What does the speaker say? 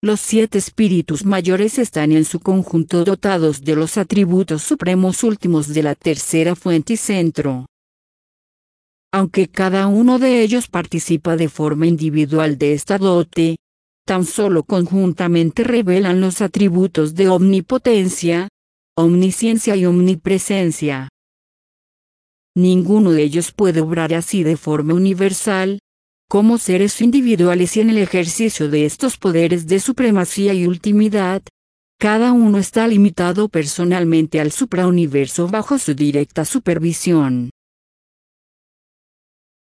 Los 7 espíritus mayores están en su conjunto dotados de los atributos supremos últimos de la tercera fuente y centro. Aunque cada uno de ellos participa de forma individual de esta dote, tan solo conjuntamente revelan los atributos de omnipotencia, omnisciencia y omnipresencia. Ninguno de ellos puede obrar así de forma universal, como seres individuales, y en el ejercicio de estos poderes de supremacía y ultimidad, cada uno está limitado personalmente al suprauniverso bajo su directa supervisión.